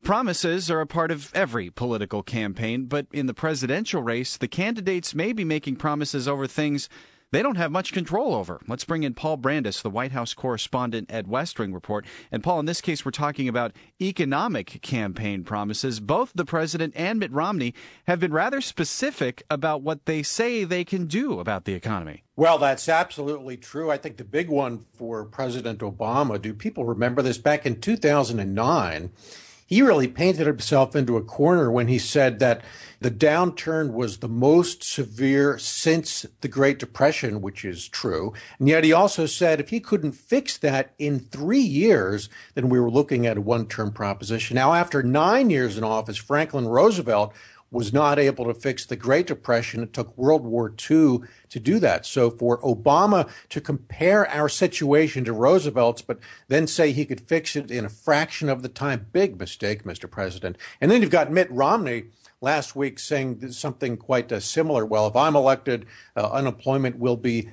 Promises are a part of every political campaign, but in the presidential race, the candidates may be making promises over things they don't have much control over. Let's bring in Paul Brandus, the White House correspondent at West Wing Report. And Paul, in this case, we're talking about economic campaign promises. Both the president and Mitt Romney have been rather specific about what they say they can do about the economy. Well, that's absolutely true. I think the big one for President Obama, do people remember this? Back in 2009, he really painted himself into a corner when he said that the downturn was the most severe since the Great Depression, which is true. And yet he also said if he couldn't fix that in 3 years, then we were looking at a one-term proposition. Now, after 9 years in office, Franklin Roosevelt was not able to fix the Great Depression. It took World War II to do that. So for Obama to compare our situation to Roosevelt's, but then say he could fix it in a fraction of the time, big mistake, Mr. President. And then you've got Mitt Romney last week saying something quite similar. Well, if I'm elected, unemployment will be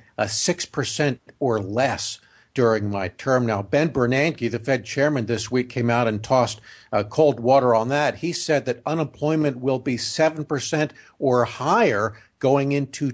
6% or less during my term. Now, Ben Bernanke, the Fed chairman, this week came out and tossed cold water on that. He said that unemployment will be 7% or higher going into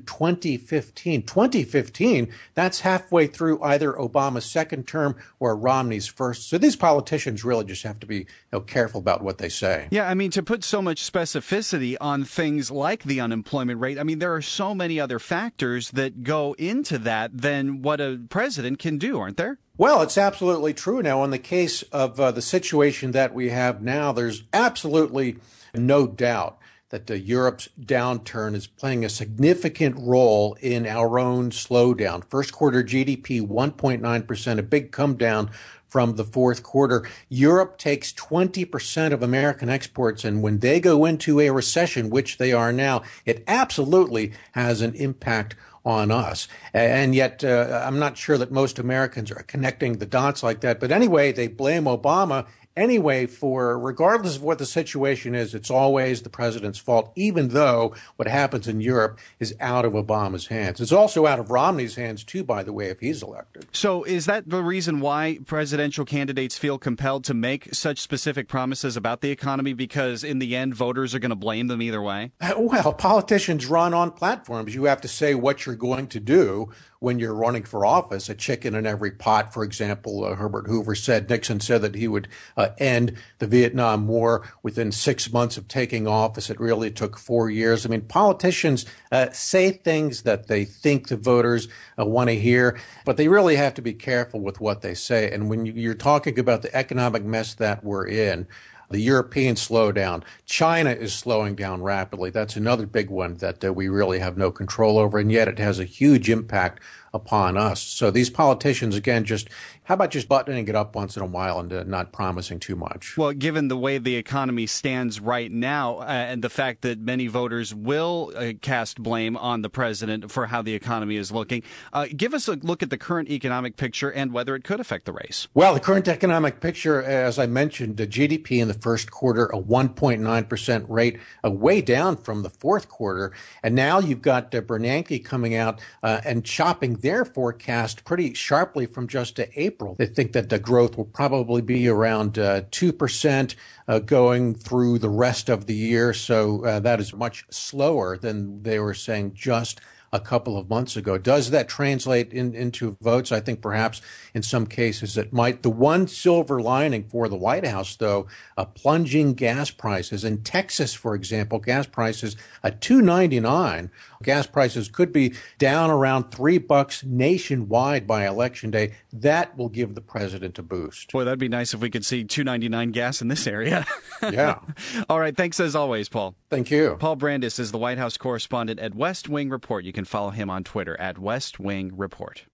2015. 2015, that's halfway through either Obama's second term or Romney's first. So these politicians really just have to be careful about what they say. Yeah, I mean, to put so much specificity on things like the unemployment rate, I mean, there are so many other factors that go into that than what a president can do, aren't there? Well, it's absolutely true. Now, in the case of the situation that we have now, there's absolutely no doubt that Europe's downturn is playing a significant role in our own slowdown. First quarter GDP, 1.9%, a big come down from the fourth quarter. Europe takes 20% of American exports, and when they go into a recession, which they are now, it absolutely has an impact on us. And yet, I'm not sure that most Americans are connecting the dots like that. But anyway, they blame Obama. Anyway, for regardless of what the situation is, it's always the president's fault, even though what happens in Europe is out of Obama's hands. It's also out of Romney's hands, too, by the way, if he's elected. So is that the reason why presidential candidates feel compelled to make such specific promises about the economy? Because in the end, voters are going to blame them either way? Well, politicians run on platforms. You have to say what you're going to do when you're running for office. A chicken in every pot, for example. Herbert Hoover said, Nixon said that he would end the Vietnam War within 6 months of taking office. It really took 4 years. I mean, politicians say things that they think the voters want to hear, but they really have to be careful with what they say. And when you're talking about the economic mess that we're in, the European slowdown, China is slowing down rapidly. That's another big one that we really have no control over, and yet it has a huge impact upon us. So these politicians, again, how about just buttoning it up once in a while and not promising too much? Well, given the way the economy stands right now and the fact that many voters will cast blame on the president for how the economy is looking, give us a look at the current economic picture and whether it could affect the race. Well, the current economic picture, as I mentioned, the GDP in the first quarter, a 1.9% rate, way down from the fourth quarter. And now you've got Bernanke coming out and chopping their forecast pretty sharply from just April. They think that the growth will probably be around 2% going through the rest of the year. So that is much slower than they were saying just a couple of months ago. Does that translate into votes? I think perhaps in some cases it might. The one silver lining for the White House, though, plunging gas prices. In Texas, for example, gas prices at $2.99. Gas prices could be down around $3 nationwide by Election Day. That will give the president a boost. Boy, that'd be nice if we could see $2.99 gas in this area. Yeah. All right. Thanks as always, Paul. Thank you. Paul Brandus is the White House correspondent at West Wing Report. You can follow him on Twitter at West Wing Report.